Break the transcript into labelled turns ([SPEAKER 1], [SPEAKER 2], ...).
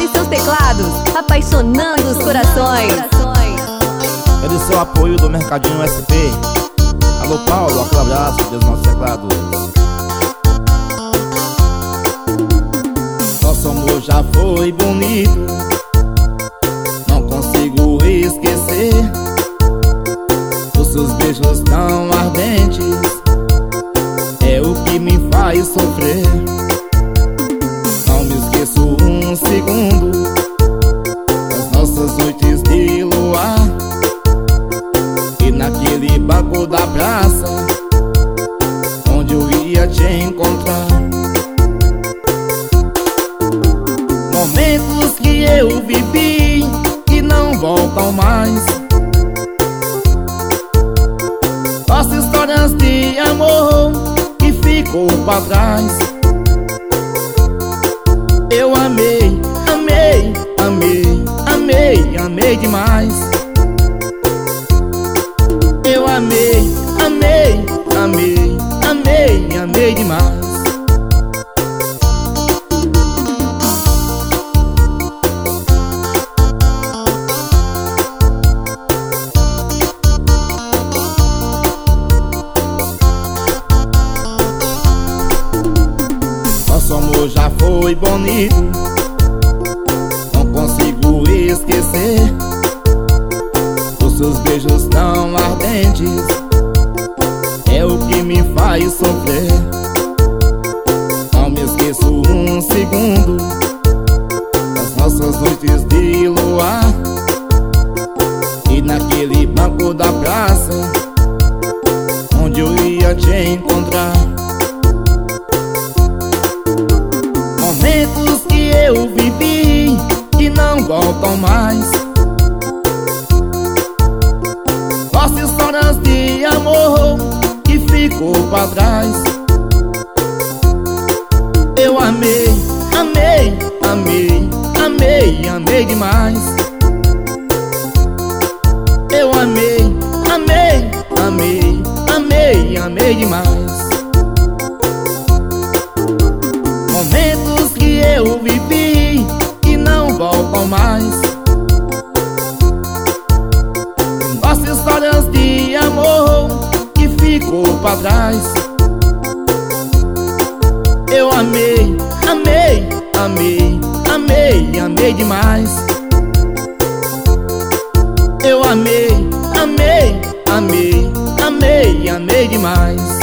[SPEAKER 1] e seus teclados, apaixonando os corações.
[SPEAKER 2] Quero o seu apoio do Mercadinho SP. Alô Paulo, aquele abraço, Deus nosso teclado. Nosso amor já foi bonito, não consigo esquecer os seus beijos tão ardentes, é o que me faz sofrer. Não me esqueço um segundo das nossas noites de luar, e naquele banco da praça onde eu ia te encontrar. Momentos que eu vivi que não voltam mais, nossas histórias de amor que ficou pra trás. Eu amei, amei, amei, amei, amei demais. Eu amei, amei, amei, amei, amei demais. Nosso amor já foi bonito, não consigo esquecer os seus beijos tão ardentes, é o que me faz sofrer. Não me esqueço um segundo das nossas noites de luar, e naquele banco da praça onde eu ia te encontrar. Momentos que eu vivi que não voltam mais, nossas histórias de amor que ficou pra trás. Eu amei, amei, amei, amei, amei demais. Eu amei, amei, amei, amei, amei demais. Momentos que eu vivi que não voltam mais, nossas histórias de amor que ficou pra trás. Eu amei, amei, amei, amei, amei demais. Eu amei, amei, amei, amei, amei demais.